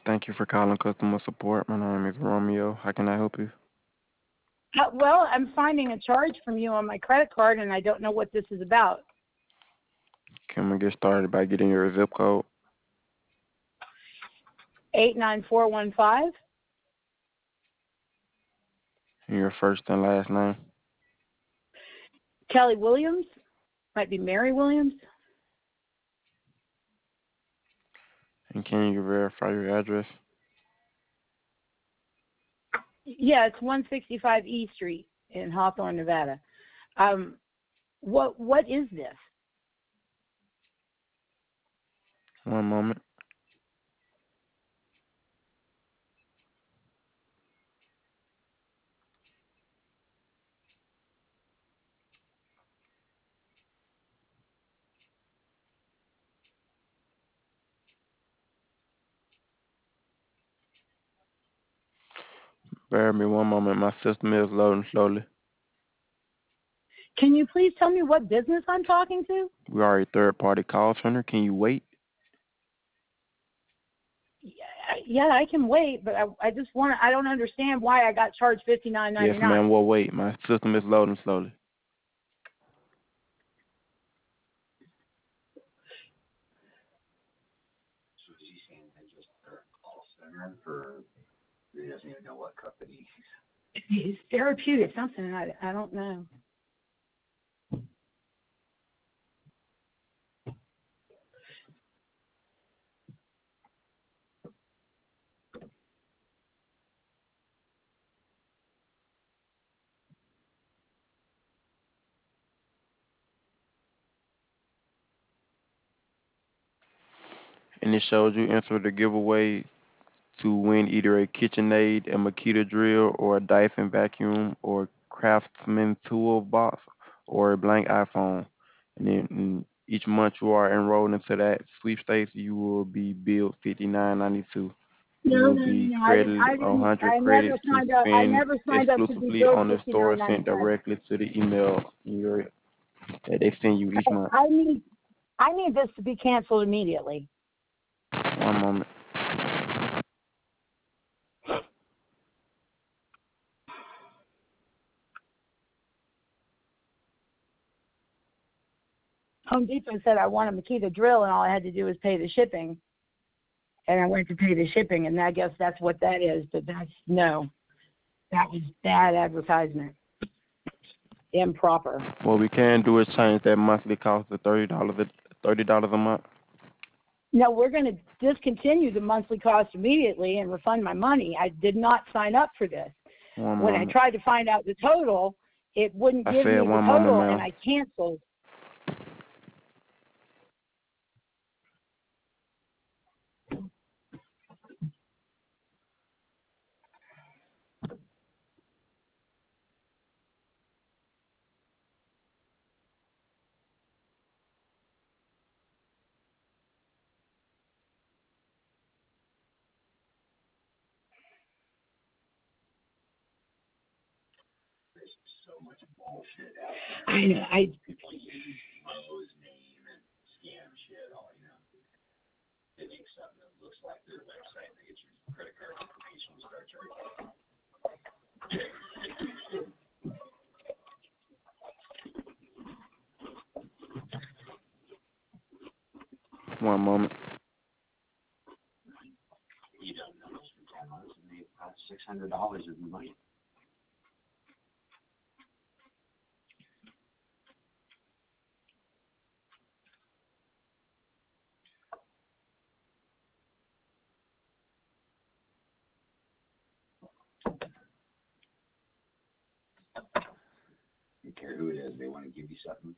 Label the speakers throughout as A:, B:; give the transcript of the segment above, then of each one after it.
A: Thank you for calling customer support. My name is Romeo. How can I help you?
B: Well, I'm finding a charge from you on my credit card, and I don't know what this is about.
A: Can we get started by getting your zip code
B: 89415.
A: and your first and last name?
B: Kelly Williams. Might be Mary Williams.
A: And can you verify your address?
B: Yeah, it's 165 E Street in Hawthorne, Nevada. Um, what is this?
A: One moment. Bear with me one moment. My system is loading slowly.
B: Can you please tell me what business I'm talking to?
A: We are a third party call center. Can you wait?
B: Yeah, I can wait, but I just want to. I don't understand why I got charged
A: Yes,
B: $59.99.
A: ma'am. We'll wait. My system is loading slowly.
C: So is he saying they just their call center for he doesn't even know what company?
B: It's therapeutic, something I don't know.
A: And it shows you enter the giveaway to win either a KitchenAid, a Makita drill, or a Dyson vacuum, or Craftsman toolbox, or a blank iPhone. And then each month you are enrolled into that sweepstakes, you will be billed $59.92. You
B: No,
A: will
B: no, no,
A: be
B: no.
A: credited
B: I didn't.
A: 100
B: I never
A: credits to
B: signed up. I
A: spend
B: never signed up to be
A: exclusively
B: billed
A: on the store sent
B: $59.95.
A: directly to the email that they send you each month.
B: I need this to be canceled immediately.
A: One moment.
B: Home Depot said I want a Makita drill, and all I had to do was pay the shipping. And I went to pay the shipping, and I guess that's what that is. But no, that was bad advertisement, improper.
A: What we can do is change that monthly cost to $30 a month.
B: No, we're going to discontinue the monthly cost immediately and refund my money. I did not sign up for this.
A: One
B: When I
A: moment.
B: tried to find out the total, it wouldn't
A: I
B: give
A: said
B: me the
A: one moment,
B: total,
A: ma'am.
B: and I canceled.
C: There's so much bullshit out there.
B: I know.
C: Mo's name and scam shit. All they make something that looks like their website. They get your credit card information and start charging.
A: One moment.
C: You don't know this for 10 months, and they've got $600 of money. You care who it is, they want to give you something.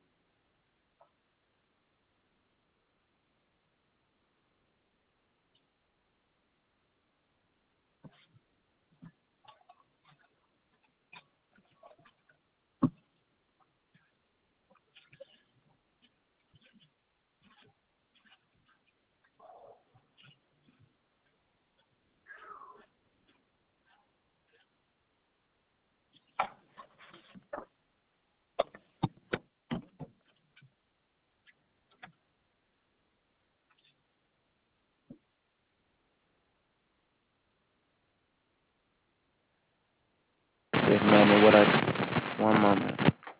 A: Yes, ma'am. And what I one moment.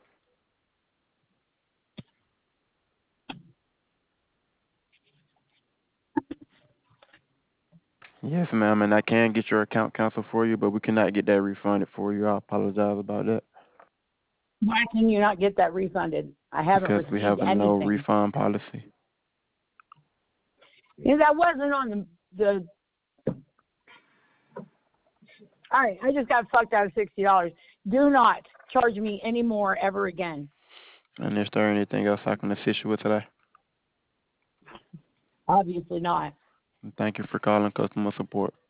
A: Yes, ma'am. And I can get your account canceled for you, but we cannot get that refunded for you. I apologize about that
B: Why can you not get that refunded? I haven't
A: because we
B: received
A: have a no
B: anything.
A: refund policy.
B: Yeah, that wasn't on the. All right, I just got fucked out of $60. Do not charge me any more ever again.
A: And is there anything else I can assist you with today?
B: Obviously not.
A: Thank you for calling customer support.